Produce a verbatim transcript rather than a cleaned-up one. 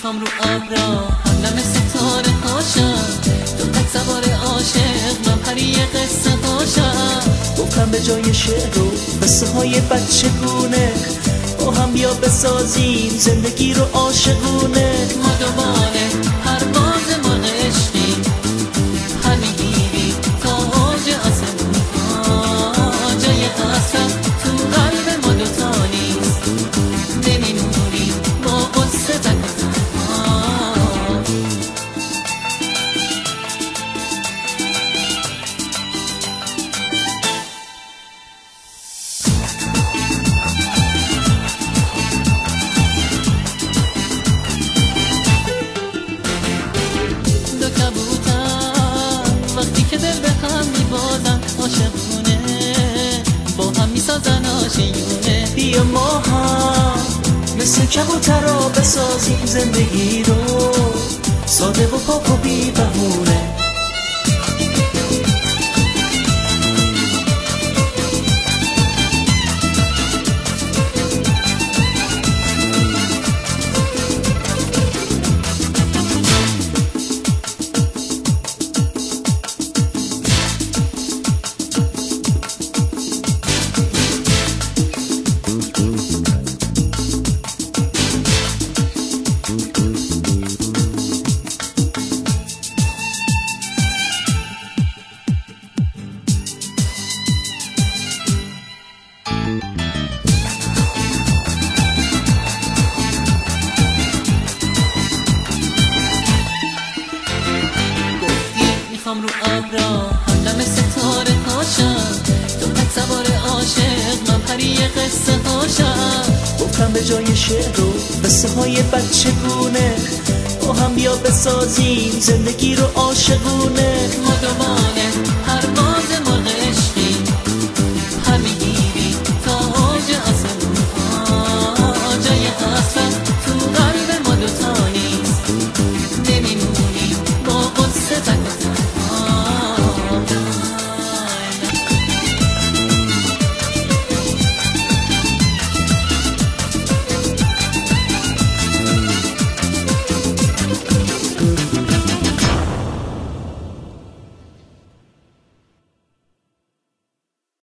میخوام رو ابرا همدم ستاره هاشم، تو تک سوار عاشق من پری قصه هاشم. گفتم به جای شعر و قصه های بچگونه با هم بیا بسازیم زندگی رو عاشقونه. ما دوباره پرواز ما عشقی پر میگیریم تا اوج آسمون ها. جای حسرت تو قلب ما دوتا نیست، نمیمونیم با قصه تک وقتی که دل به هم میبازن عاشقونه با هم میسازن آشیونه. بیا ما هم مثل کبوترا بسازیم زندگی رو ساده و پاک و بی بهونه. میخوام رو ابرا همدم ستاره هاشم، تو تک سوار عاشق من پری قصه هاشم. گفتم به جای شعر و قصه های بچگونه با هم بیا بسازیم زندگی رو عاشقونه. ما دوباره پرواز